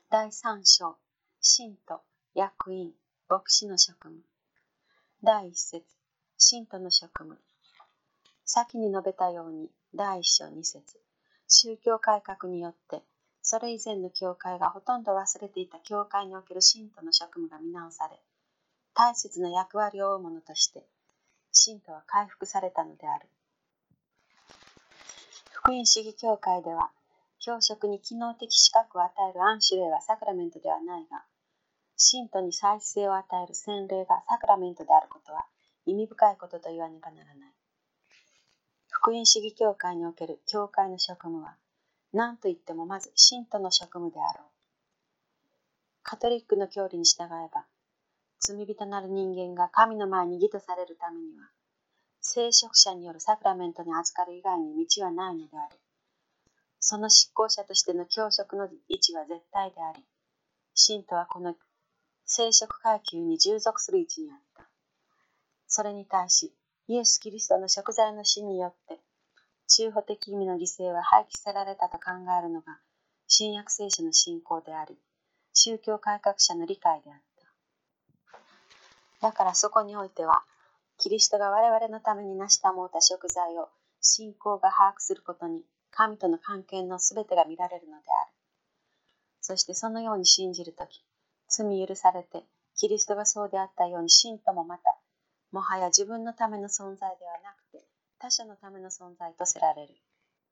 第3章、信徒、役員、牧師の職務。第1節、信徒の職務。先に述べたように、第1章2節、宗教改革によって、それ以前の教会がほとんど忘れていた教会における信徒の職務が見直され、大切な役割を負う者として、信徒は回復されたのである。福音主義教会では、教職に機能的資格を与える安守礼はサクラメントではないが、信徒に祭司性を与える洗礼がサクラメントであることは意味深いことと言わねばならない。福音主義教会における教会の職務は、何と言ってもまず信徒の職務であろう。カトリックの教理に従えば、罪人なる人間が神の前に義とされるためには、聖職者によるサクラメントに預かる以外に道はないのである。その執行者としての教職の位置は絶対であり、信徒はこの聖職階級に従属する位置にあった。それに対し、イエス・キリストの贖罪の死によって、中保的意味の犠牲は廃棄せられたと考えるのが、新約聖書の信仰であり、宗教改革者の理解であった。だからそこにおいては、キリストが我々のために成したもうた贖罪を信仰が把握することに、神との関係のすべてが見られるのである。そしてそのように信じるとき、罪許されて、キリストがそうであったように信徒もまた、もはや自分のための存在ではなくて、他者のための存在とせられる。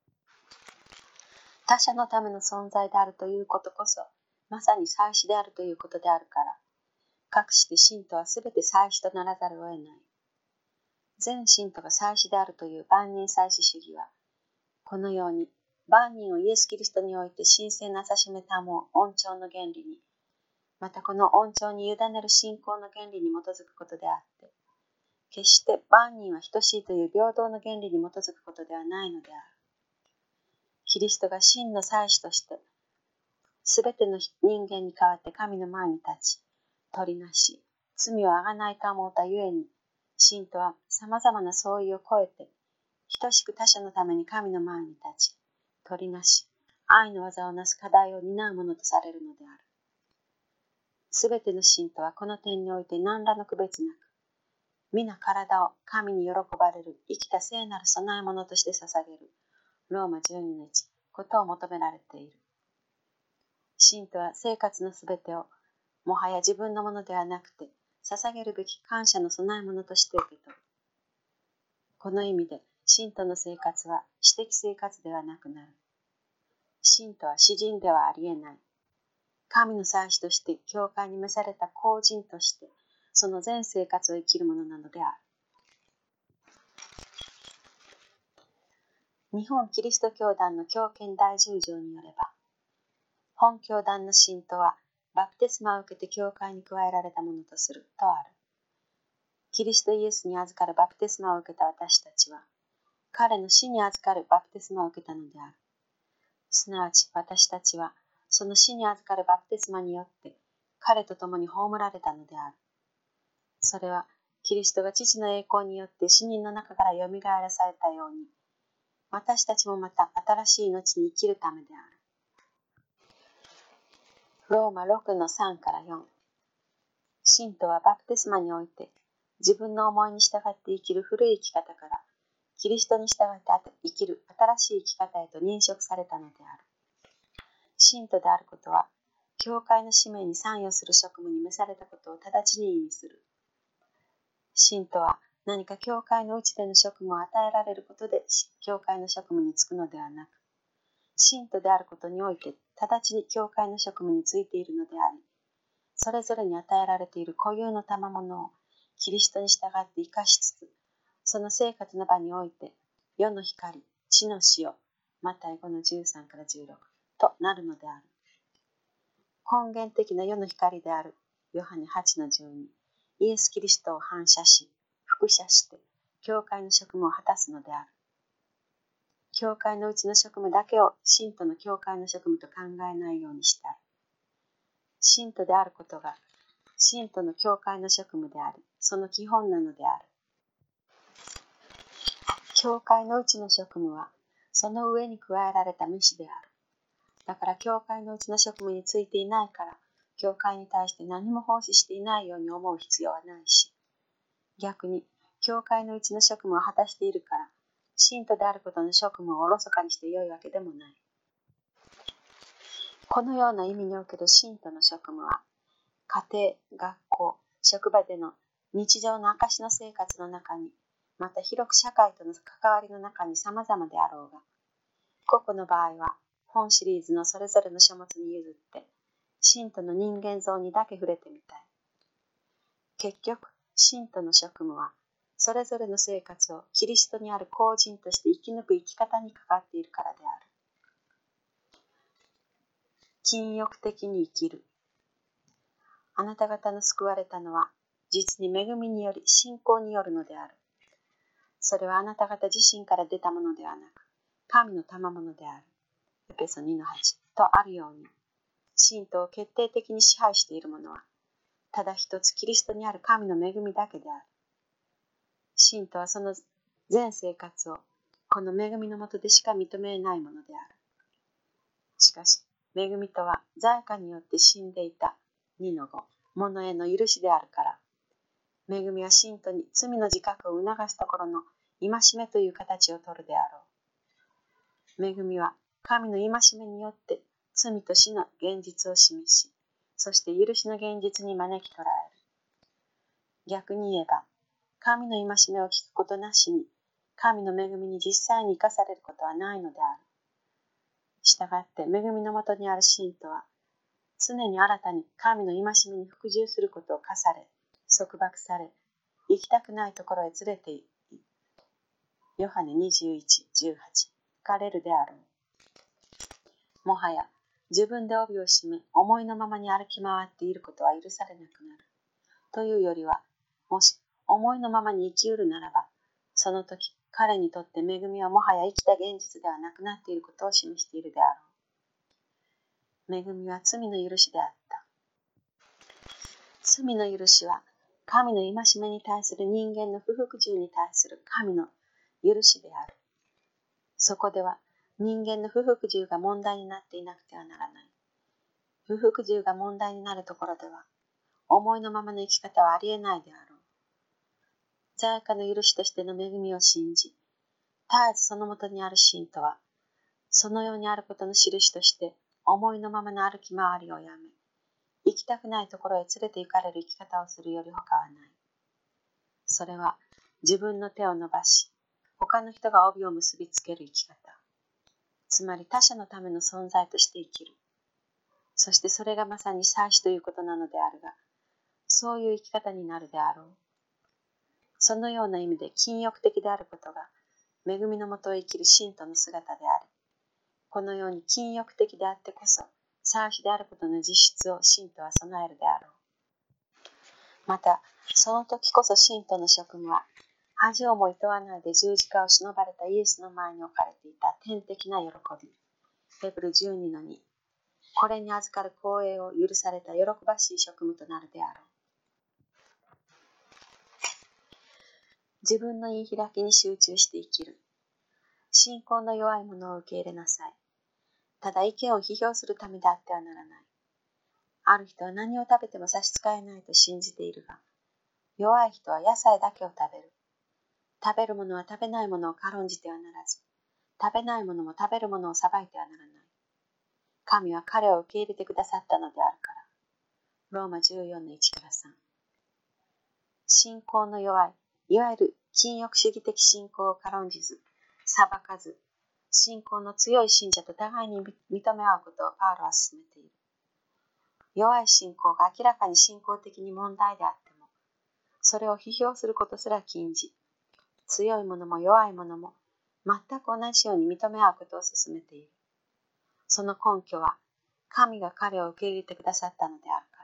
他者のための存在であるということこそ、まさに祭司であるということであるから、かくして信徒はすべて祭司とならざるを得ない。全信徒が祭司であるという万人祭司主義は、このように万人をイエス・キリストにおいて神聖な指しめたもう恩寵の原理に、またこの恩寵に委ねる信仰の原理に基づくことであって、決して万人は等しいという平等の原理に基づくことではないのである。キリストが真の祭司として、すべての人間に代わって神の前に立ち、取りなし、罪をあがないと思うたゆえに、信徒はさまざまな相違を超えて、等しく他者のために神の前に立ち、取りなし、愛の技をなす課題を担うものとされるのである。すべての信徒はこの点において何らの区別なく、皆体を神に喜ばれる生きた聖なる供え物として捧げる、ローマ12の1ことを求められている。信徒は生活のすべてを、もはや自分のものではなくて、捧げるべき感謝の供え物として受け取る。この意味で、信徒の生活は私的生活ではなくなる。信徒は私人ではありえない。神の祭司として教会に召された公人として、その全生活を生きるものなのである。日本キリスト教団の教憲第10条によれば、本教団の信徒はバプテスマを受けて教会に加えられたものとするとある。キリストイエスに預かるバプテスマを受けた私たちは、彼の死に預かるバプテスマを受けたのである。すなわち私たちは、その死に預かるバプテスマによって、彼と共に葬られたのである。それは、キリストが父の栄光によって死人の中からよみがえらされたように、私たちもまた新しい命に生きるためである。ローマ6の3から4。信徒はバプテスマにおいて、自分の思いに従って生きる古い生き方から、キリストに従って生きる新しい生き方へと認識されたのである。信徒であることは、教会の使命に参与する職務に召されたことを直ちに意味する。信徒は何か教会のうちでの職務を与えられることで、教会の職務に就くのではなく、信徒であることにおいて、直ちに教会の職務に就いているのであり、それぞれに与えられている固有の賜物をキリストに従って生かしつつ、その生活の場において、世の光、地の塩、マタイ5の13から16となるのである。根源的な世の光であるヨハネ8の12、イエス・キリストを反射し、複写して、教会の職務を果たすのである。教会のうちの職務だけを信徒の教会の職務と考えないようにしたい。信徒であることが、信徒の教会の職務であり、その基本なのである。教会のうちの職務は、その上に加えられた飯である。 だから教会のうちの職務についていないから、教会に対して何も奉仕していないように思う必要はないし、逆に教会のうちの職務を果たしているから、信徒であることの職務をおろそかにして良いわけでもない。このような意味における信徒の職務は、家庭、学校、職場での日常の証の生活の中に、また広く社会との関わりの中に様々であろうが、個々の場合は本シリーズのそれぞれの書物に譲って、信徒の人間像にだけ触れてみたい。結局、信徒の職務は、それぞれの生活をキリストにある公人として生き抜く生き方にかかっているからである。禁欲的に生きる。あなた方の救われたのは、実に恵みにより信仰によるのである。それはあなた方自身から出たものではなく、神の賜物である。エペソ 2-8 とあるように、信徒を決定的に支配しているものは、ただ一つキリストにある神の恵みだけである。信徒はその全生活をこの恵みのもとでしか認めないものである。しかし、恵みとは罪過によって死んでいた2-5、ものへの許しであるから、恵みは信徒に罪の自覚を促すところの戒めという形をとるであろう。恵みは神の戒めによって罪と死の現実を示し、そして許しの現実に招き捕らえる。逆に言えば、神の戒めを聞くことなしに、神の恵みに実際に生かされることはないのである。したがって、恵みのもとにある信徒は、常に新たに神の戒めに服従することを課され、束縛され、行きたくないところへ連れて行き、ヨハネ 21:18 かれるであろう。もはや、自分で帯を締め、思いのままに歩き回っていることは許されなくなる。というよりは、もし思いのままに生きうるならば、その時、彼にとって恵みはもはや生きた現実ではなくなっていることを示しているであろう。恵みは罪の許しであった。罪の許しは、神の戒めに対する人間の不服従に対する神の許しである。そこでは、人間の不服従が問題になっていなくてはならない。不服従が問題になるところでは、思いのままの生き方はありえないであろう。罪過の許しとしての恵みを信じ、絶えずそのもとにある信徒は、そのようにあることの印として、思いのままの歩き回りをやめ、行きたくないところへ連れて行かれる生き方をするより他はない。それは、自分の手を伸ばし、他の人が帯を結びつける生き方。つまり他者のための存在として生きる。そしてそれがまさに祭司ということなのであるが、そういう生き方になるであろう。そのような意味で禁欲的であることが、恵みのもとへ生きる信徒の姿であり、このように禁欲的であってこそ、祭司であることの実質を信徒は備えるであろう。また、その時こそ信徒の職務は、恥をもいとわないで十字架を忍ばれたイエスの前に置かれていた天的な喜び。ヘブル 12-2。これに預かる光栄を許された喜ばしい職務となるであろう。自分の言い開きに集中して生きる。信仰の弱いものを受け入れなさい。ただ意見を批評するためであってはならない。ある人は何を食べても差し支えないと信じているが、弱い人は野菜だけを食べる。食べるものは食べないものを軽んじてはならず、食べないものも食べるものを裁いてはならない。神は彼を受け入れてくださったのであるから。ローマ 14:1-3。信仰の弱い、いわゆる禁欲主義的信仰を軽んじず、裁かず、信仰の強い信者と互いに認め合うことをパウロは進めている。弱い信仰が明らかに信仰的に問題であっても、それを批評することすら禁じ、強いものも弱いものも全く同じように認め合うことを進めている。その根拠は、神が彼を受け入れてくださったのであるから。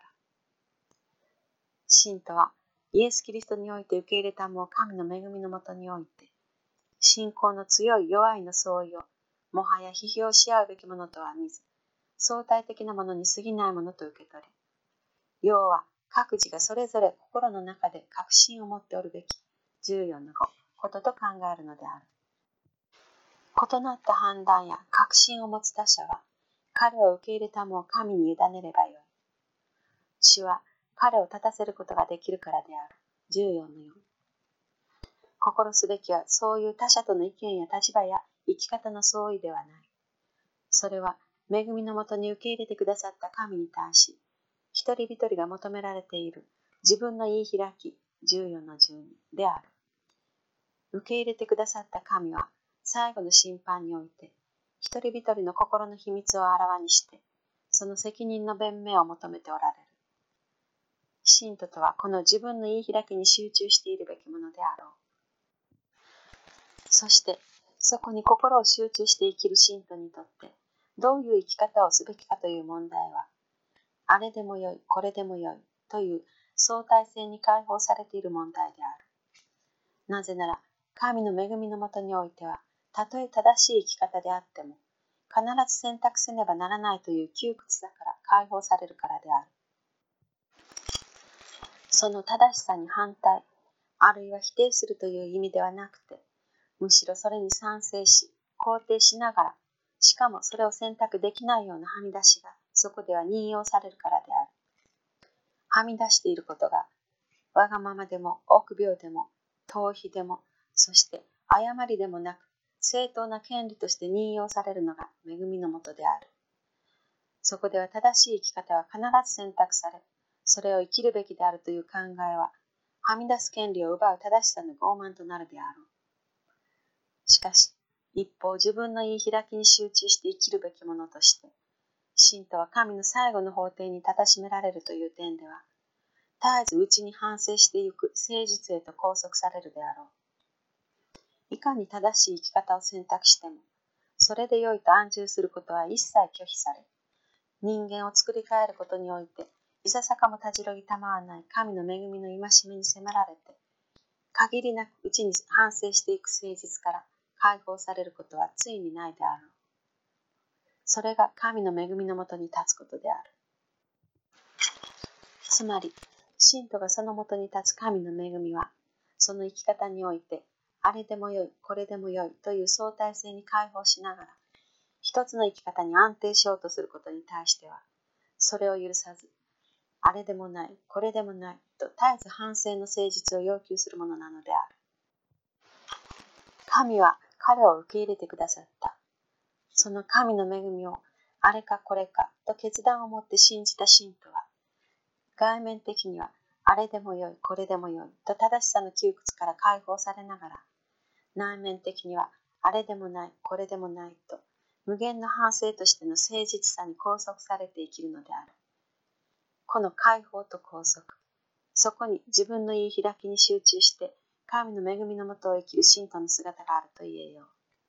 信徒は、イエス・キリストにおいて受け入れたも神の恵みのもとにおいて、信仰の強い弱いの相違を、もはや批評し合うべきものとは見ず、相対的なものに過ぎないものと受け取れ。要は、各自がそれぞれ心の中で確信を持っておるべき14-5ことと考えるのである。異なった判断や確信を持つ他者は、 彼を受け入れたも神に委ねればよい。主は彼を立たせることができるからである。14の4。心すべきはそういう他者との意見や立場や生き方の相違ではない。それは恵みのもとに受け入れてくださった神に対し、一人一人が求められている自分の言い開き、14の12である。受け入れてくださった神は最後の審判において、一人一人の心の秘密をあらわにして、その責任の弁明を求めておられる。信徒とはこの自分の言い開きに集中しているべきものであろう。そして、そこに心を集中して生きる信徒にとって、どういう生き方をすべきかという問題は、あれでもよい、これでもよいという相対性に解放されている問題である。なぜなら、神の恵みのもとにおいては、たとえ正しい生き方であっても、必ず選択せねばならないという窮屈さから解放されるからである。その正しさに反対、あるいは否定するという意味ではなくて、むしろそれに賛成し、肯定しながら、しかもそれを選択できないようなはみ出しがそこでは任用されるからである。はみ出していることが、わがままでも臆病でも逃避でも、そして誤りでもなく、正当な権利として任用されるのが恵みのもとである。そこでは正しい生き方は必ず選択され、それを生きるべきであるという考えは、はみ出す権利を奪う正しさの傲慢となるであろう。しかし、一方自分の言い開きに集中して生きるべきものとして、信徒は神の最後の法廷に立たしめられるという点では、絶えず内に反省してゆく誠実へと拘束されるであろう。いかに正しい生き方を選択しても、それで良いと安住することは一切拒否され、人間を作り変えることにおいて、いささかもたじろぎたまわない神の恵みの戒めに迫られて、限りなく内に反省していく誠実から解放されることはついにないであろう。それが神の恵みのもとに立つことである。つまり、信徒がそのもとに立つ神の恵みは、その生き方において、あれでもよい、これでもよいという相対性に解放しながら、一つの生き方に安定しようとすることに対しては、それを許さず、あれでもない、これでもないと絶えず反省の誠実を要求するものなのである。神は彼を受け入れてくださった。その神の恵みをあれかこれかと決断を持って信じた信徒は、外面的にはあれでもよい、これでもよいと正しさの窮屈から解放されながら、内面的にはあれでもない、これでもないと無限の反省としての誠実さに拘束されて生きるのである。この解放と拘束、そこに自分の言い開きに集中して神の恵みのもとを生きる信徒の姿があると言えよう。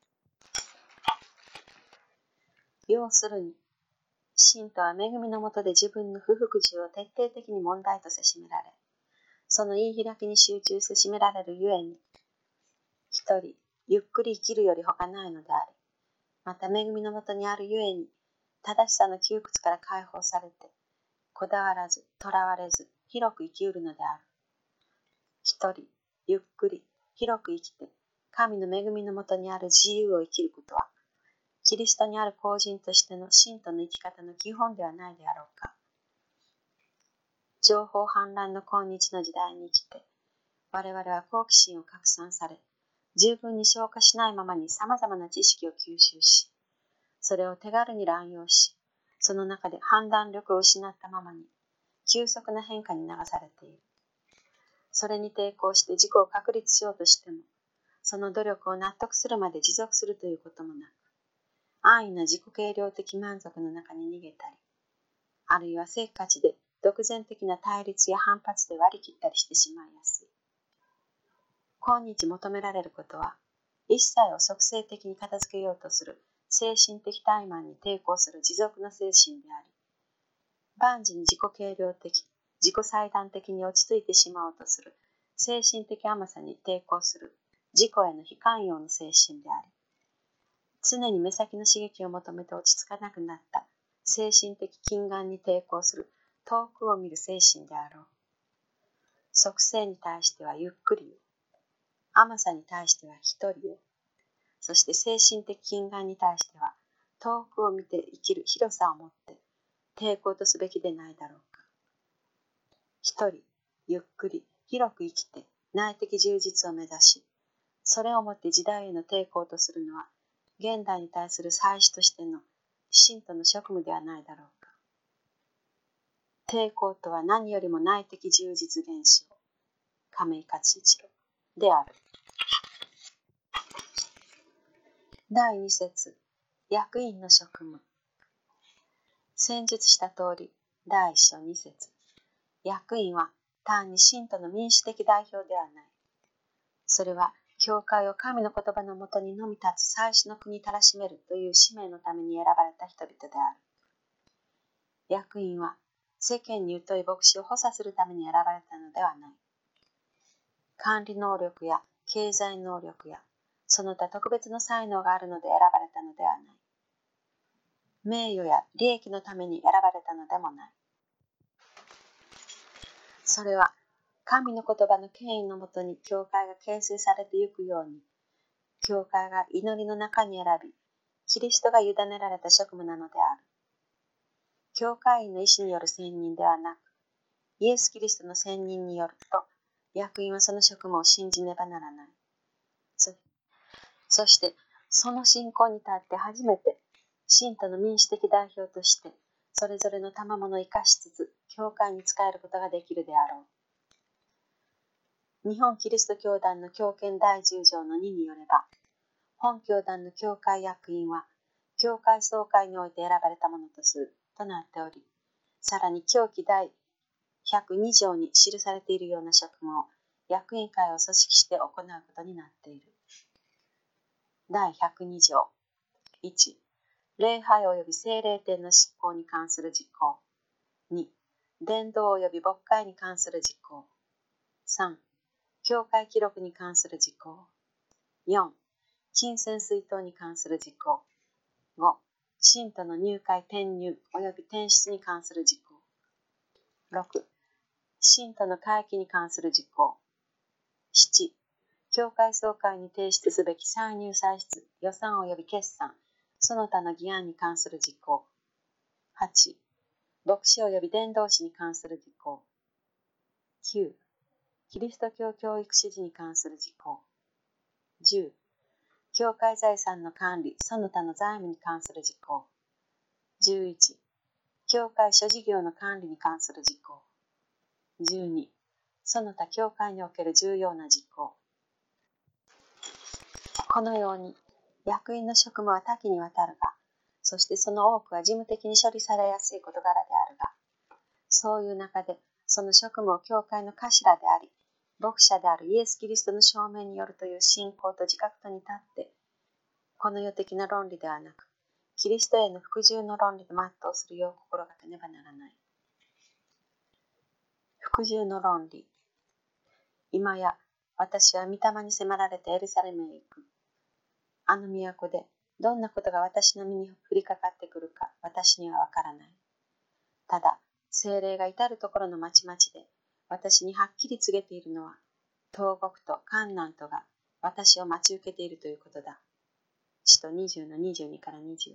要するに、信徒は恵みのもとで自分の不服従を徹底的に問題とせしめられ、その言い開きに集中せしめられるゆえに、一人ゆっくり生きるより他ないのであり、また恵みのもとにあるゆえに、正しさの窮屈から解放されて、こだわらず、とらわれず、広く生きうるのである。一人ゆっくり、広く生きて、神の恵みのもとにある自由を生きることは、キリストにある公人としての信徒の生き方の基本ではないであろうか。情報氾濫の今日の時代に生きて、我々は好奇心を拡散され、十分に消化しないままに様々な知識を吸収し、それを手軽に乱用し、その中で判断力を失ったままに、急速な変化に流されている。それに抵抗して自己を確立しようとしても、その努力を納得するまで持続するということもなく、安易な自己軽量的満足の中に逃げたり、あるいはせっかちで独善的な対立や反発で割り切ったりしてしまいやすい。今日求められることは、一切を即性的に片付けようとする精神的怠慢に抵抗する持続の精神であり、万事に自己軽量的、自己裁断的に落ち着いてしまおうとする精神的甘さに抵抗する自己への非寛容の精神であり、常に目先の刺激を求めて落ち着かなくなった精神的近眼に抵抗する遠くを見る精神であろう。即性に対してはゆっくりを、甘さに対しては一人を、そして精神的近眼に対しては遠くを見て生きる広さを持って抵抗とすべきでないだろうか。一人、ゆっくり、広く生きて内的充実を目指し、それをもって時代への抵抗とするのは、現代に対する祭司としての信徒の職務ではないだろうか。抵抗とは何よりも内的充実現象、亀井勝一郎である。第2節、役員の職務。先述した通り、第1章2節、役員は単に信徒の民主的代表ではない。それは、教会を神の言葉のもとにのみ立つ祭司の国にたらしめるという使命のために選ばれた人々である。役員は、世間に疎い牧師を補佐するために選ばれたのではない。管理能力や経済能力や、その他特別の才能があるので選ばれたのではない。名誉や利益のために選ばれたのでもない。それは、神の言葉の権威のもとに教会が形成されていくように、教会が祈りの中に選び、キリストが委ねられた職務なのである。教会員の意思による選任ではなく、イエス・キリストの選任によると、役員はその職務を信じねばならない。そして、その信仰に立って初めて、信徒の民主的代表として、それぞれの賜物を生かしつつ、教会に仕えることができるであろう。日本キリスト教団の教憲第10条の2によれば、本教団の教会役員は、教会総会において選ばれたものとするとなっており、さらに教記第102条に記されているような職務を役員会を組織して行うことになっている。第102条。1、礼拝及び聖霊典の執行に関する事項。2、伝道及び牧会に関する事項。3、教会記録に関する事項。4、金銭水筒に関する事項。5、信徒の入会転入及び転出に関する事項。6、信徒の会期に関する事項。7、教会総会に提出すべき歳入歳出、予算及び決算、その他の議案に関する事項。8、牧師及び伝道師に関する事項。9、キリスト教教育指示に関する事項。10、教会財産の管理、その他の財務に関する事項。11、教会諸事業の管理に関する事項。12、その他教会における重要な事項。このように、役員の職務は多岐にわたるが、そしてその多くは事務的に処理されやすい事柄であるが、そういう中で、その職務を教会の頭であり、牧者であるイエス・キリストの証明によるという信仰と自覚とに立って、この世的な論理ではなく、キリストへの服従の論理で全うするよう心がけねばならない。服従の論理。今や、私は御霊に迫られてエルサレムへ行く。あの都でどんなことが私の身に降りかかってくるか私にはわからない。ただ、聖霊が至るところのまちまちで私にはっきり告げているのは、東国とカンナンとが私を待ち受けているということだ。使徒20の22から23。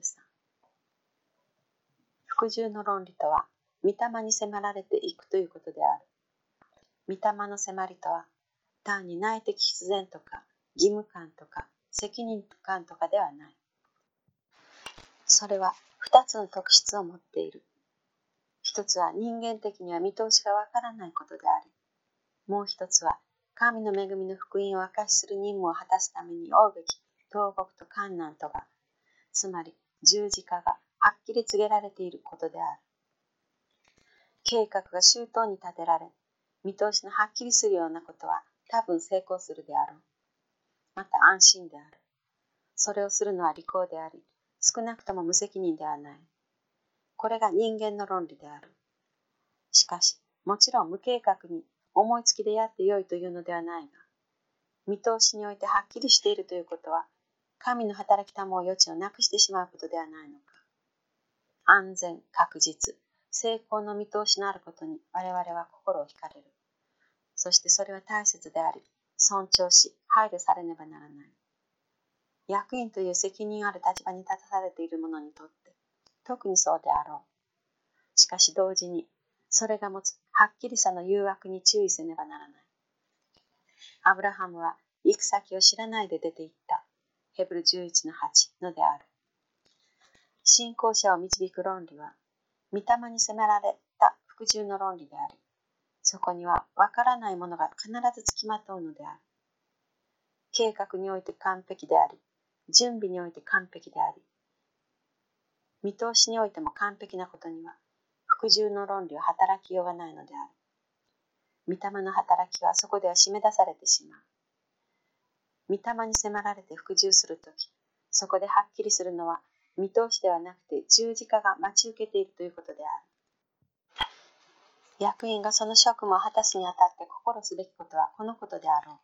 服従の論理とは、御霊に迫られていくということである。御霊の迫りとは、単に内的必然とか義務感とか責任感とかではない。それは2つの特質を持っている。一つは人間的には見通しがわからないことであり、もう一つは神の恵みの福音を明かしする任務を果たすために負うべき東国とカンナンとが、つまり十字架がはっきり告げられていることである。計画が周到に立てられ、見通しのはっきりするようなことは多分成功するであろう。また安心である。それをするのは利口であり、少なくとも無責任ではない。これが人間の論理である。しかし、もちろん無計画に思いつきでやってよいというのではないが、見通しにおいてはっきりしているということは、神の働きたまう余地をなくしてしまうことではないのか。安全、確実、成功の見通しのあることに我々は心を惹かれる。そしてそれは大切であり、尊重し、配慮されねばならない。 役員という責任ある立場に立たされている者にとって特にそうであろう。しかし同時にそれが持つはっきりさの誘惑に注意せねばならない。アブラハムは行く先を知らないで出て行った。ヘブル 11:8 のである。信仰者を導く論理は御霊に迫られた服従の論理であり、そこにはわからないものが必ずつきまとうのである。計画において完璧であり、準備において完璧であり、見通しにおいても完璧なことには服従の論理は働きようがないのである。御霊の働きはそこでは締め出されてしまう。御霊に迫られて服従するとき、そこではっきりするのは見通しではなくて十字架が待ち受けているということである。役員がその職務を果たすにあたって心すべきことはこのことであろう。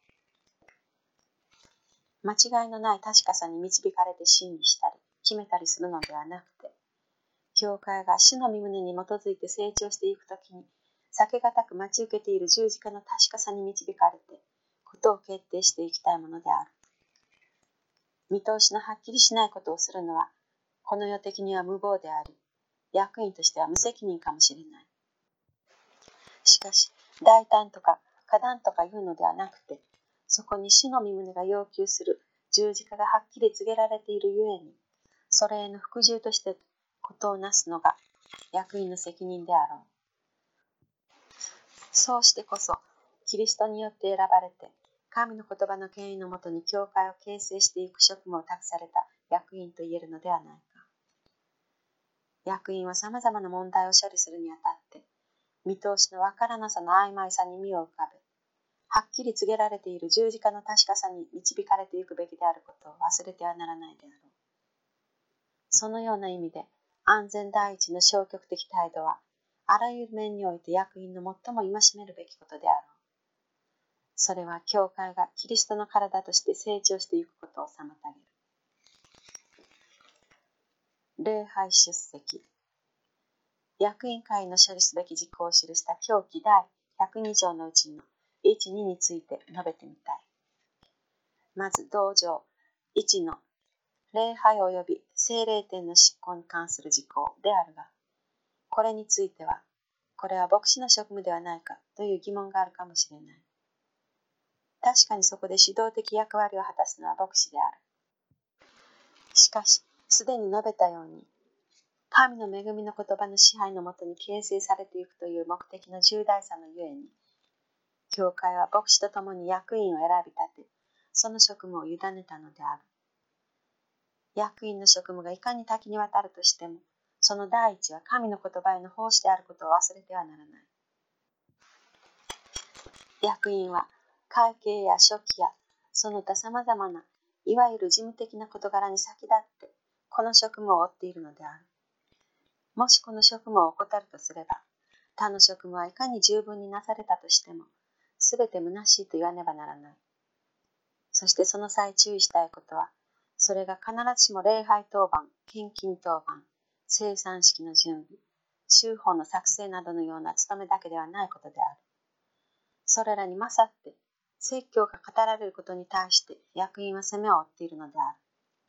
間違いのない確かさに導かれて審理したり決めたりするのではなくて、教会が主の御胸に基づいて成長していくときに避けがたく待ち受けている十字架の確かさに導かれてことを決定していきたいものである。見通しのはっきりしないことをするのはこの世的には無謀であり、役員としては無責任かもしれない。しかし大胆とか果断とかいうのではなくて、そこに主の御胸が要求する十字架がはっきり告げられているゆえに、それへの服従としてことをなすのが役員の責任であろう。そうしてこそキリストによって選ばれて神の言葉の権威のもとに教会を形成していく職務を託された役員と言えるのではないか。役員はさまざまな問題を処理するにあたって見通しのわからなさの曖昧さに身を浮かべ、はっきり告げられている十字架の確かさに導かれていくべきであることを忘れてはならないであろう。そのような意味で安全第一の消極的態度はあらゆる面において役員の最も戒めるべきことであろう。それは教会がキリストの体として成長していくことを妨げる。礼拝出席。役員会の処理すべき事項を記した表記第102条のうちの1、2について述べてみたい。まず同条1の礼拝及び聖霊典の執行に関する事項であるが、これについては、これは牧師の職務ではないかという疑問があるかもしれない。確かにそこで指導的役割を果たすのは牧師である。しかし、すでに述べたように、神の恵みの言葉の支配のもとに形成されていくという目的の重大さのゆえに、教会は牧師と共に役員を選び立て、その職務を委ねたのである。役員の職務がいかに多岐にわたるとしても、その第一は神の言葉への奉仕であることを忘れてはならない。役員は会計や書記やその他さまざまないわゆる事務的な事柄に先立ってこの職務を負っているのである。もしこの職務を怠るとすれば、他の職務はいかに十分になされたとしても、すべて虚しいと言わねばならない。そしてその際注意したいことは、それが必ずしも礼拝当番、献金当番、生産式の準備、修法の作成などのような務めだけではないことである。それらに勝って、説教が語られることに対して役員は責めを負っているのである。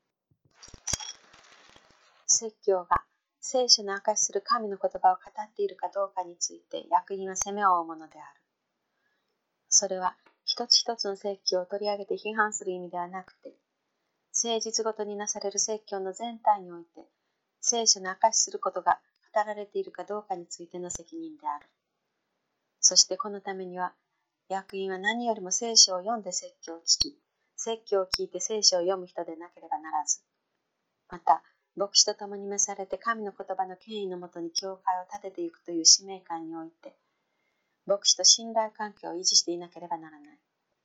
説教が聖書の明かしする神の言葉を語っているかどうかについて役員は責めを負うものである。それは一つ一つの説教を取り上げて批判する意味ではなくて、誠実ごとになされる説教の全体において聖書の明かしすることが語られているかどうかについての責任である。そしてこのためには役員は何よりも聖書を読んで説教を聞き、説教を聞いて聖書を読む人でなければならず、また牧師と共に召されて神の言葉の権威のもとに教会を立てていくという使命感において、牧師と信頼関係を維持していなければならない。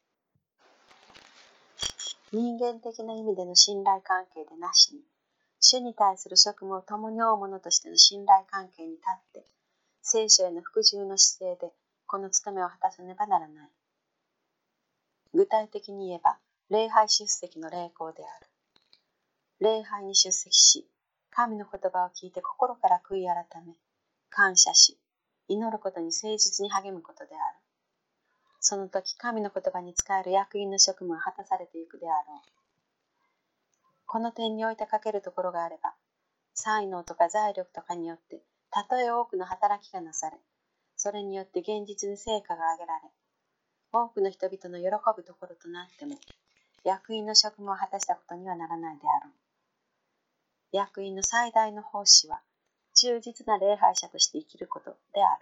人間的な意味での信頼関係でなしに、主に対する職務を共に負う者としての信頼関係に立って、聖書への服従の姿勢でこの務めを果たさねばならない。具体的に言えば、礼拝出席の礼項である。礼拝に出席し、神の言葉を聞いて心から悔い改め、感謝し、祈ることに誠実に励むことである。その時、神の言葉に仕える役員の職務を果たされていくであろう。 この点において欠けるところがあれば、才能とか財力とかによって、たとえ多くの働きがなされ、それによって現実に成果が上げられ、多くの人々の喜ぶところとなっても、役員の職務を果たしたことにはならないであろう。役員の最大の奉仕は、忠実な礼拝者として生きることである。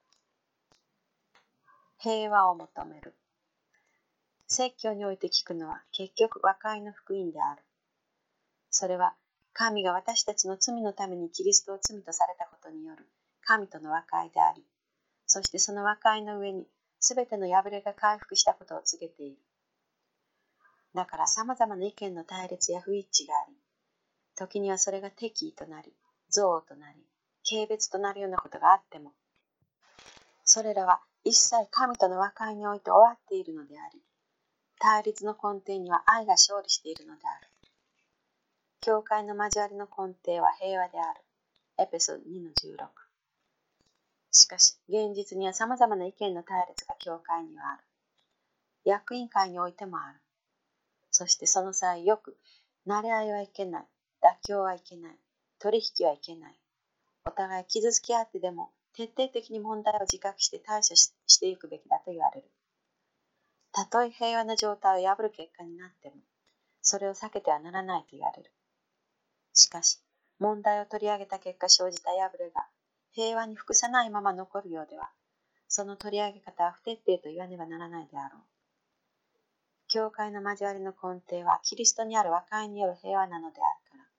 平和を求める。説教において聞くのは結局和解の福音である。それは神が私たちの罪のためにキリストを罪とされたことによる神との和解であり、そしてその和解の上にすべての破れが回復したことを告げている。だから様々な意見の対立や不一致があり、時にはそれが敵意となり、憎悪となり、軽蔑となるようなことがあっても、それらは一切神との和解において終わっているのであり、対立の根底には愛が勝利しているのである。教会の交わりの根底は平和である。エペソ 2-16。しかし、現実には様々な意見の対立が教会にはある。役員会においてもある。そしてその際よく、慣れ合いはいけない、妥協はいけない、取引はいけない。お互い傷つき合ってでも、徹底的に問題を自覚して対処していくべきだと言われる。たとえ平和な状態を破る結果になっても、それを避けてはならないと言われる。しかし、問題を取り上げた結果生じた破れが平和に服さないまま残るようでは、その取り上げ方は不徹底と言わねばならないであろう。教会の交わりの根底はキリストにある和解による平和なのであるから、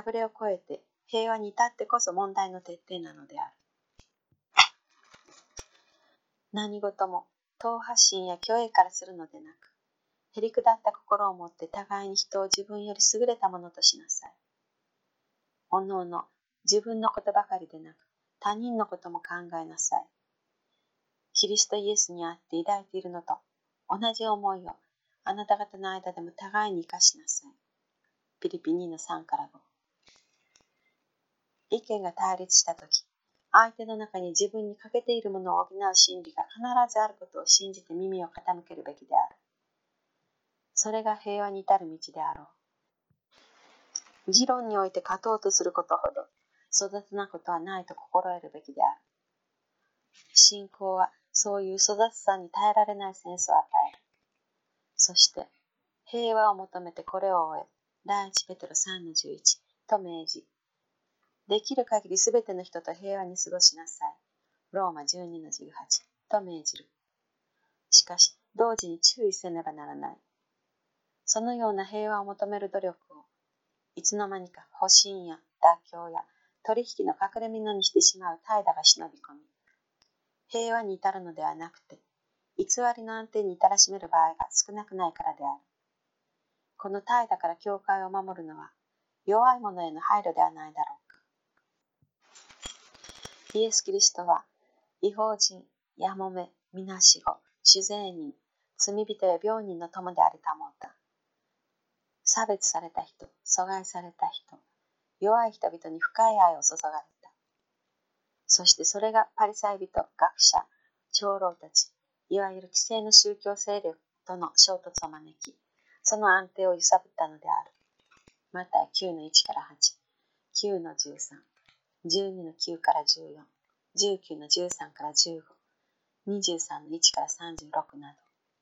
破れを超えて平和に至ってこそ問題の徹底なのである。何事も党派心や虚栄からするのでなく、へりくだった心を持って互いに人を自分より優れたものとしなさい。おのおの自分のことばかりでなく、他人のことも考えなさい。キリストイエスにあって抱いているのと同じ思いをあなた方の間でも互いに生かしなさい。ピリピ 2-3-5。意見が対立したとき、相手の中に自分に欠けているものを補う真理が必ずあることを信じて耳を傾けるべきである。それが平和に至る道であろう。議論において勝とうとすることほど育つなことはないと心得るべきである。信仰はそういう育つさに耐えられないセンスを与える。そして平和を求めてこれを終え、第一ペテロ 3-11 と命じ、できる限りすべての人と平和に過ごしなさい。ローマ 12-18 と命じる。しかし、同時に注意せねばならない。そのような平和を求める努力を、いつの間にか保身や妥協や取引の隠れ蓑にしてしまう怠惰が忍び込み、平和に至るのではなくて、偽りの安定に至らしめる場合が少なくないからである。この怠惰から教会を守るのは、弱い者への配慮ではないだろうか。イエス・キリストは、異邦人、やもめ、みなしご、主税人、罪人や病人の友でありたもうた。差別された人、阻害された人、弱い人々に深い愛を注がれた。そしてそれがパリサイ人、学者、長老たち、いわゆる既成の宗教勢力との衝突を招き、その安定を揺さぶったのである。マタイ 9-1-8、9-13、12-9-14、19-13-15、23-1-36など。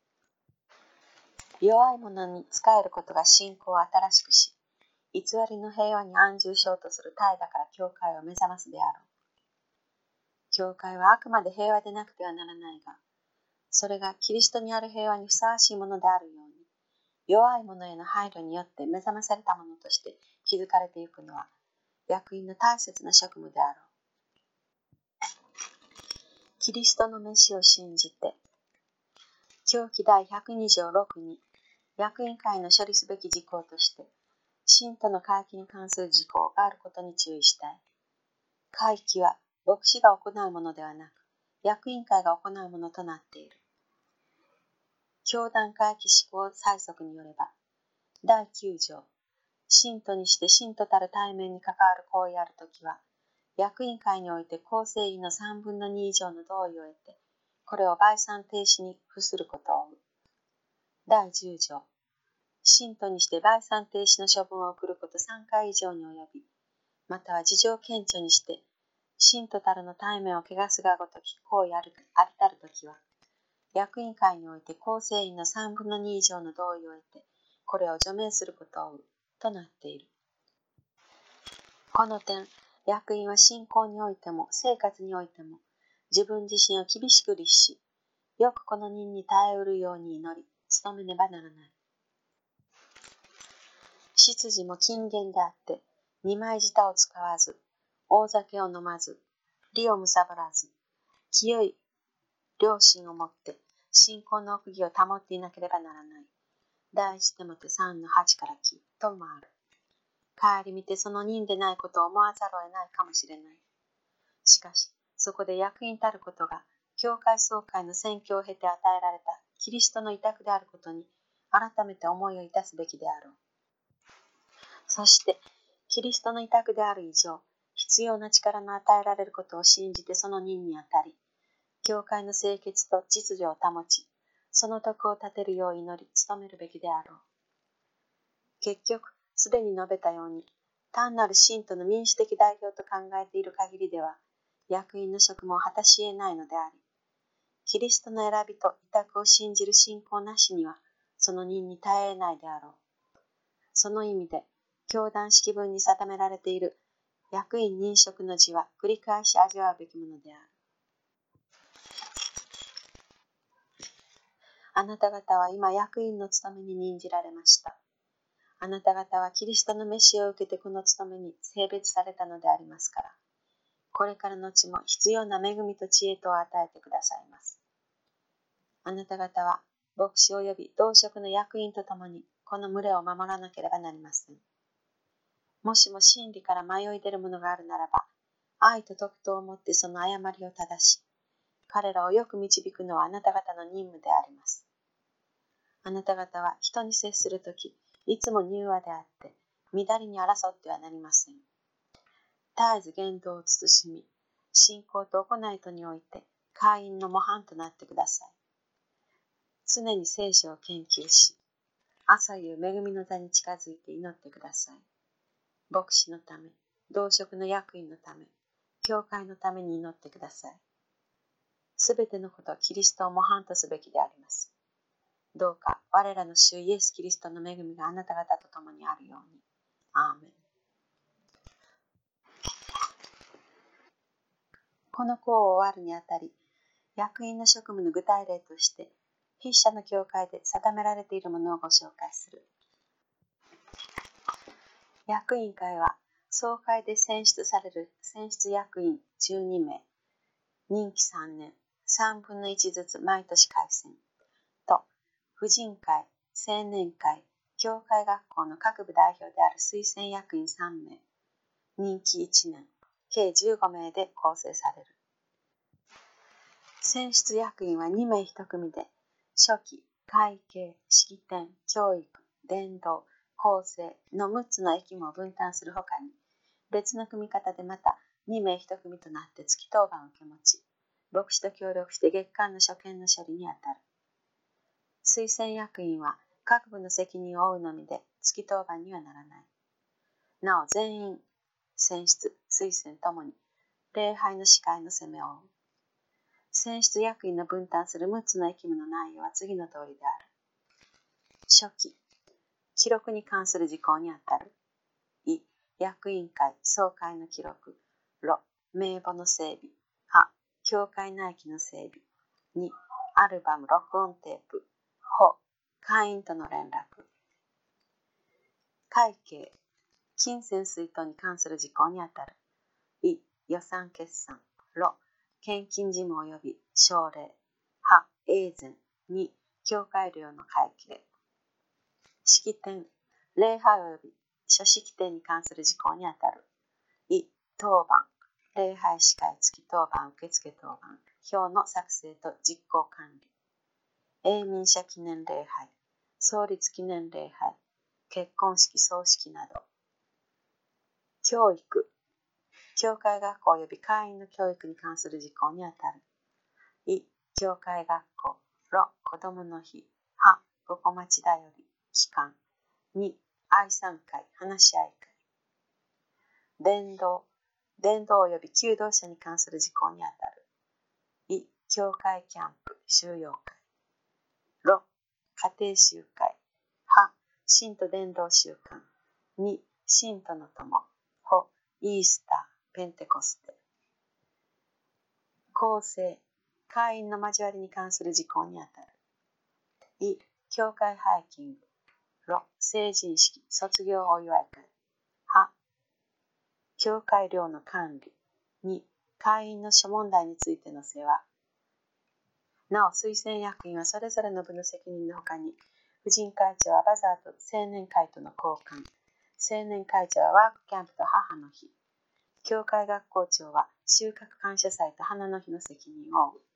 弱い者に仕えることが信仰を新しくし、偽りの平和に安住しようとする怠惰から教会を目覚ますであろう。教会はあくまで平和でなくてはならないが、それがキリストにある平和にふさわしいものであるように、弱い者への配慮によって目覚まされたものとして築かれていくのは、役員の大切な職務であろう。キリストの召しを信じて、教記第102条6に、役員会の処理すべき事項として、信徒の会期に関する事項があることに注意したい。会期は牧師が行うものではなく、役員会が行うものとなっている。教団会期施行催則によれば、第9条、信徒にして信徒たる対面に関わる行為あるときは、役員会において構成員の3分の2以上の同意を得て、これを売産停止に付することを追う。第10条、 信徒にして売産停止の処分を送ること3回以上に及び、または事情顕著にして、信徒たるの対面を汚すがごとき行為ありたるときは、役員会において構成員の3分の2以上の同意を得て、これを除名することをとなっている。この点、役員は信仰においても生活においても、自分自身を厳しく律し、よくこの任に耐えうるように祈り、努めねばならない。執事も謹厳であって、二枚舌を使わず、大酒を飲まず、利をむさぼらず、清い良心をもって、信仰の奥義を保っていなければならない。第一テモテ3の8から9ともある。顧みてその任でないことを思わざるを得ないかもしれない。しかし、そこで役員たることが、教会総会の選挙を経て与えられたキリストの委託であることに、改めて思いをいたすべきであろう。そして、キリストの委託である以上、必要な力の与えられることを信じてその任にあたり、教会の清潔と秩序を保ち、その徳を立てるよう祈り、努めるべきであろう。結局、すでに述べたように、単なる信徒の民主的代表と考えている限りでは、役員の職務を果たし得ないのであり、キリストの選びと委託を信じる信仰なしには、その任に耐え得ないであろう。その意味で、教団式文に定められている役員任職の辞は繰り返し味わうべきものである。あなた方は今役員の務めに任じられました。あなた方はキリストの召しを受けてこの務めに性別されたのでありますから、これからのちも必要な恵みと知恵とを与えてくださいます。あなた方は牧師及び同職の役員とともにこの群れを守らなければなりません。もしも真理から迷い出るものがあるならば、愛と徳とをもってその誤りを正し、彼らをよく導くのはあなた方の任務であります。あなた方は人に接するとき、いつも柔和であって、乱れに争ってはなりません。絶えず言動を慎み、信仰と行いとにおいて、会員の模範となってください。常に聖書を研究し、朝夕恵みの座に近づいて祈ってください。牧師のため、同職の役員のため、教会のために祈ってください。すべてのことはキリストを模範とすべきであります。どうか我らの主イエス・キリストの恵みがあなた方と共にあるように。アーメン。この項を終わるにあたり、役員の職務の具体例として、筆者の教会で定められているものをご紹介する。役員会は、総会で選出される選出役員12名、任期3年、3分の1ずつ毎年改選と、婦人会、青年会、教会学校の各部代表である推薦役員3名、任期1年、計15名で構成される。選出役員は2名1組で、書記、会計、式典、教育、伝道、構成の6つの役務を分担するほかに、別の組み方でまた2名1組となって月当番を受け持ち、牧師と協力して月間の所見の処理にあたる。推薦役員は各部の責任を負うのみで月当番にはならない。なお全員、選出、推薦ともに礼拝の司会の責めを負う。選出役員の分担する6つの役務の内容は次の通りである。書記、記録に関する事項にあたる。い、役員会、総会の記録。ろ、名簿の整備。は、教会内規の整備。2、アルバム、録音テープ。ほ、会員との連絡。会計、金銭水筒に関する事項にあたる。い、予算決算。ろ、献金事務及び奨励。は、永前。2、教会料の会計。式典、礼拝及び諸式典に関する事項にあたる。い、当番、礼拝司会付当番、受付当番、表の作成と実行管理。永民者記念礼拝、創立記念礼拝、結婚式、葬式など。教育、教会学校及び会員の教育に関する事項にあたる。い、教会学校。ろ、子供の日。は、五個町だより、期間。 2、愛賛会、話し合い会。伝道及び求道者に関する事項にあたる。2、教会キャンプ、収容会。6、家庭集会。8、信徒伝道習慣。2、信徒の友。4、イースター、ペンテコステ。構成、会員の交わりに関する事項にあたる。2、教会ハイキング。6、成人式、卒業お祝い会。8、教会寮の管理。2、会員の諸問題についての世話。なお、推薦役員はそれぞれの部の責任のほかに、婦人会長はバザーと青年会との交換、青年会長はワークキャンプと母の日、教会学校長は収穫感謝祭と花の日の責任を負う。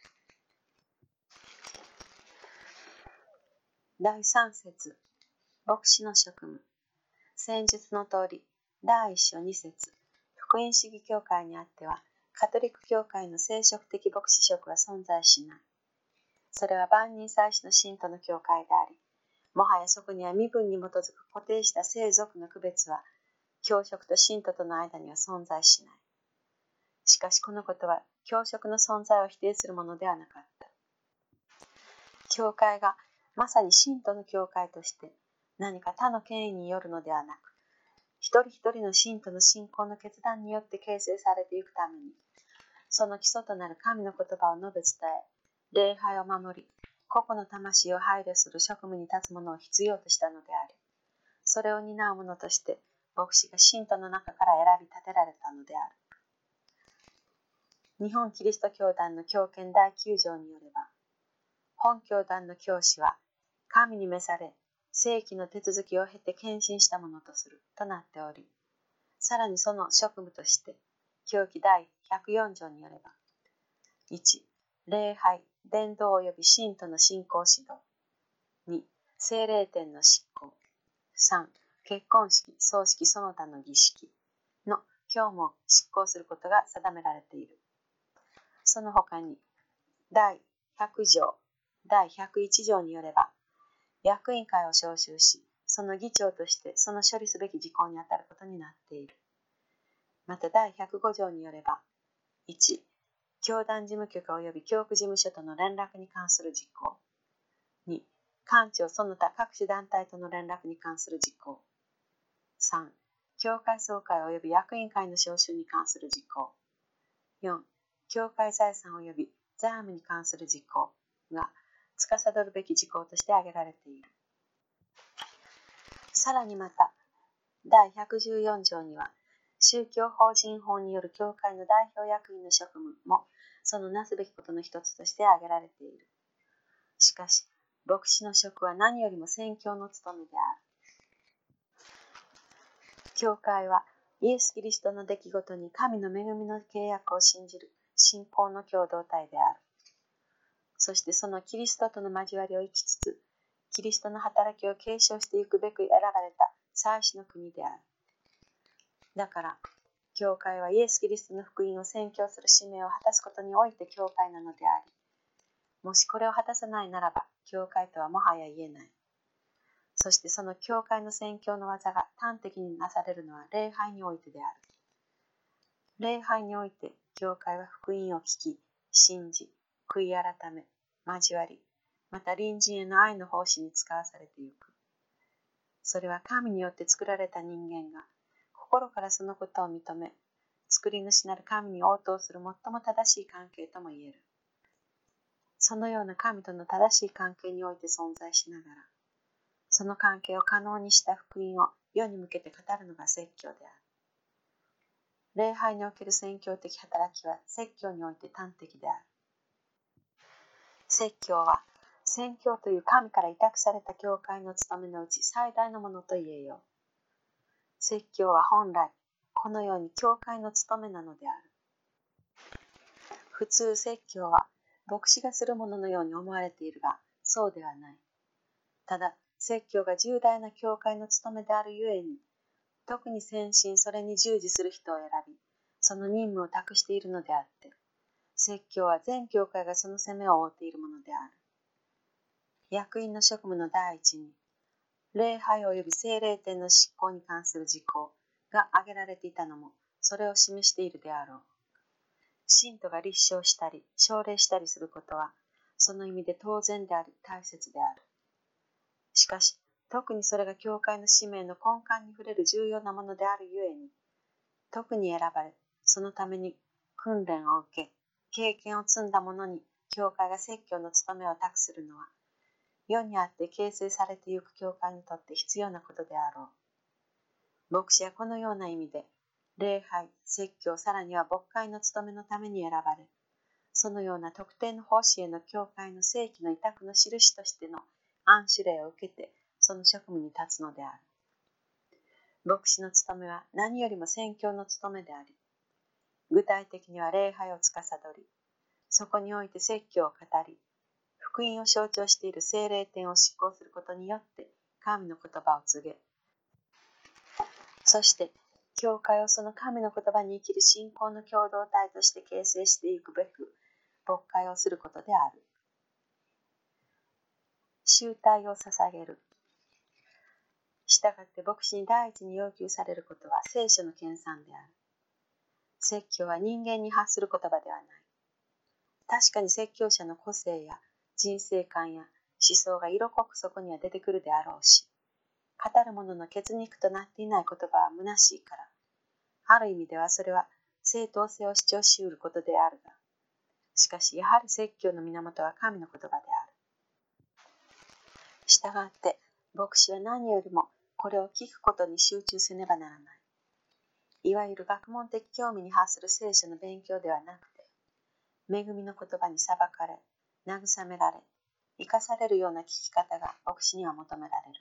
第3節、牧師の職務。先述の通り、第1章2節、福音主義教会にあっては、カトリック教会の聖職的牧師職は存在しない。それは万人祭司の信徒の教会であり、もはやそこには身分に基づく固定した聖族の区別は、教職と信徒との間には存在しない。しかしこのことは、教職の存在を否定するものではなかった。教会がまさに信徒の教会として、何か他の権威によるのではなく、一人一人の信徒の信仰の決断によって形成されていくために、その基礎となる神の言葉を述べ伝え、礼拝を守り、個々の魂を配慮する職務に立つ者を必要としたのであり、それを担う者として、牧師が信徒の中から選び立てられたのである。日本キリスト教団の教憲第9条によれば、本教団の教師は、神に召され、正規の手続きを経て献身したものとするとなっており、さらにその職務として、教規第104条によれば、1、礼拝、伝道及び信徒の信仰指導。2、聖霊典の執行。3、結婚式、葬式その他の儀式の教務を執行することが定められている。その他に、第100条、第101条によれば、役員会を招集し、その議長としてその処理すべき事項にあたることになっている。また第105条によれば、1、教団事務局及び教区事務所との連絡に関する事項。2、官庁その他各種団体との連絡に関する事項。3、教会総会及び役員会の招集に関する事項。4、教会財産及び財務に関する事項が司るべき事項として挙げられている。さらにまた、第114条には、宗教法人法による教会の代表役員の職務もそのなすべきことの一つとして挙げられている。しかし、牧師の職は何よりも宣教の務めである。教会はイエス・キリストの出来事に神の恵みの契約を信じる信仰の共同体である。そしてそのキリストとの交わりを生きつつ、キリストの働きを継承していくべく選ばれた祭司の国である。だから、教会はイエス・キリストの福音を宣教する使命を果たすことにおいて教会なのであり、もしこれを果たさないならば、教会とはもはや言えない。そしてその教会の宣教の技が端的になされるのは礼拝においてである。礼拝において、教会は福音を聞き、信じ、悔い改め、交わり、また隣人への愛の奉仕に使わされていく。それは神によって作られた人間が、心からそのことを認め、作り主なる神に応答する最も正しい関係とも言える。そのような神との正しい関係において存在しながら、その関係を可能にした福音を世に向けて語るのが説教である。礼拝における宣教的働きは説教において端的である。説教は、宣教という神から委託された教会の務めのうち最大のものと言えよう。説教は本来、このように教会の務めなのである。普通説教は、牧師がするもののように思われているが、そうではない。ただ、説教が重大な教会の務めであるゆえに、特に先進それに従事する人を選び、その任務を託しているのであって、説教は全教会がその責めを負っているものである。役員の職務の第一に、 礼拝及び聖霊典の執行に関する事項が挙げられていたのもそれを示しているであろう。信徒が立証したり奨励したりすることはその意味で当然であり大切である。しかし特にそれが教会の使命の根幹に触れる重要なものであるゆえに、特に選ばれそのために訓練を受け経験を積んだ者に教会が説教の務めを託するのは世にあって形成されてゆく教会にとって必要なことであろう。牧師はこのような意味で礼拝、説教、さらには牧会の務めのために選ばれ、そのような特定の奉仕への教会の正規の委託の印としての安守令を受けてその職務に立つのである。牧師の務めは何よりも宣教の務めであり、具体的には礼拝を司り、そこにおいて説教を語り、福音を象徴している聖霊典を執行することによって神の言葉を告げ、そして教会をその神の言葉に生きる信仰の共同体として形成していくべく牧会をすることである。集体を捧げる。したがって牧師に第一に要求されることは聖書の研鑽である。説教は人間に発する言葉ではない。確かに説教者の個性や人生観や思想が色濃くそこには出てくるであろうし、語る者の血肉となっていない言葉は虚しいから、ある意味ではそれは正当性を主張しうることであるが、しかしやはり説教の源は神の言葉である。したがって牧師は何よりもこれを聞くことに集中せねばならない。いわゆる学問的興味に発する聖書の勉強ではなくて、恵みの言葉に裁かれ、慰められ、生かされるような聞き方が牧師には求められる。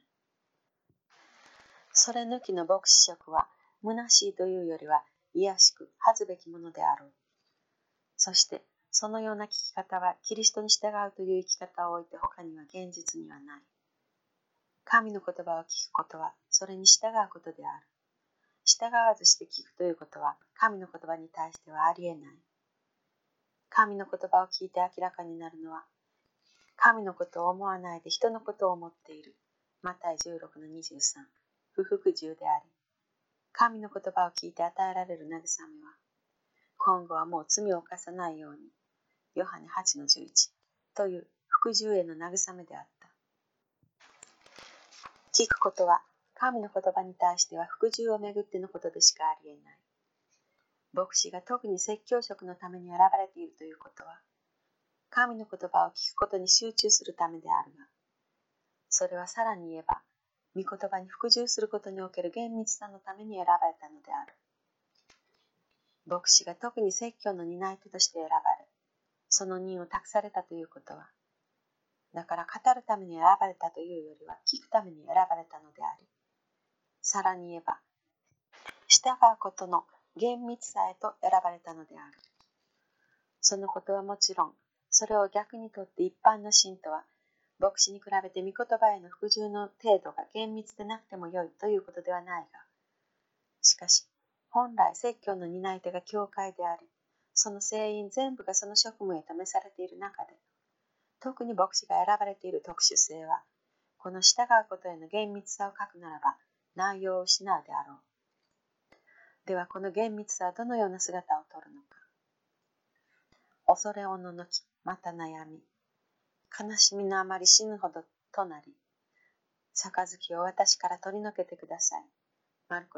それ抜きの牧師職は虚しいというよりは卑しく恥ずべきものであろう。そしてそのような聞き方はキリストに従うという生き方を置いて他には現実にはない。神の言葉を聞くことはそれに従うことである。従わずして聞くということは神の言葉に対してはありえない。神の言葉を聞いて明らかになるのは、神のことを思わないで人のことを思っている。マタイ 16-23、不服従であり、神の言葉を聞いて与えられる慰めは、今後はもう罪を犯さないように、ヨハネ 8-11 という服従への慰めであった。聞くことは、神の言葉に対しては服従をめぐってのことでしかありえない。牧師が特に説教職のために選ばれているということは、神の言葉を聞くことに集中するためであるが、それはさらに言えば、御言葉に服従することにおける厳密さのために選ばれたのである。牧師が特に説教の担い手として選ばれ、その任を託されたということは、だから語るために選ばれたというよりは聞くために選ばれたのであり、さらに言えば、従うことの厳密さへと選ばれたのである。そのことはもちろん、それを逆にとって一般の信徒は、牧師に比べて御言葉への服従の程度が厳密でなくてもよいということではないが、しかし、本来説教の担い手が教会であり、その聖員全部がその職務へと召されている中で、特に牧師が選ばれている特殊性は、この従うことへの厳密さを書くならば、内容を失うであろう。では、この厳密さはどのような姿をとるのか。恐れおののき、また悩み、悲しみのあまり死ぬほどとなり、杯を私から取り除けてください。マルコ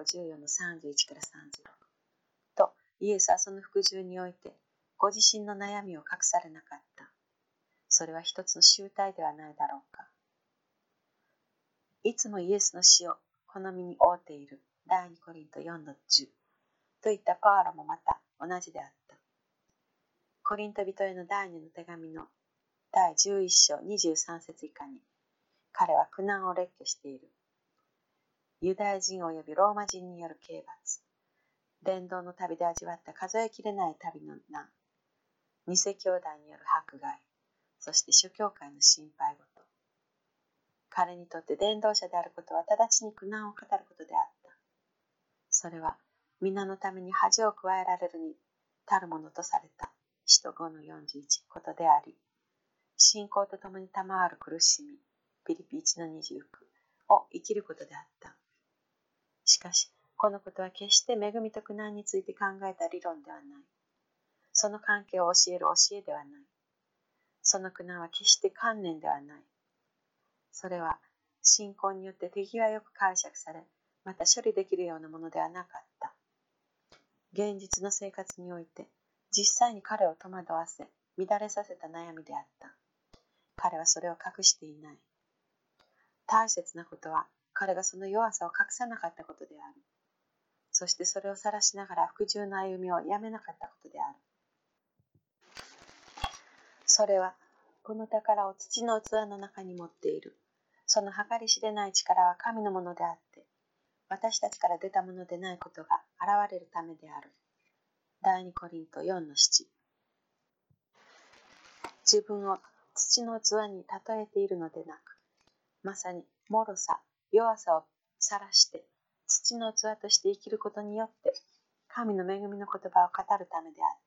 14-31-36 と、イエスはその服従において、ご自身の悩みを隠されなかった。それは一つの集大ではないだろうか。いつもイエスの死を好みに負っている第2コリント 4-10 といったパウロもまた同じであった。コリント人への第2の手紙の第11章23節以下に、彼は苦難を列挙している。ユダヤ人及びローマ人による刑罰、伝道の旅で味わった数えきれない旅の難、偽兄弟による迫害、そして諸教会の心配事。彼にとって伝道者であることは直ちに苦難を語ることであった。それは皆のために恥を加えられるに足るものとされた使徒 5-41 ことであり、信仰とともに賜る苦しみ、ピリピ 1-29 を生きることであった。しかし、このことは決して恵みと苦難について考えた理論ではない。その関係を教える教えではない。その苦難は決して観念ではない。それは信仰によって手際よく解釈され、また処理できるようなものではなかった。現実の生活において、実際に彼を戸惑わせ、乱れさせた悩みであった。彼はそれを隠していない。大切なことは、彼がその弱さを隠さなかったことである。そしてそれを晒しながら服従の歩みをやめなかったことである。それは、この宝を土の器の中に持っている。その計り知れない力は神のものであって、私たちから出たものでないことが現れるためである。第2コリント4の7。自分を土の器に例えているのでなく、まさに脆さ、弱さを晒して、土の器として生きることによって、神の恵みの言葉を語るためであっ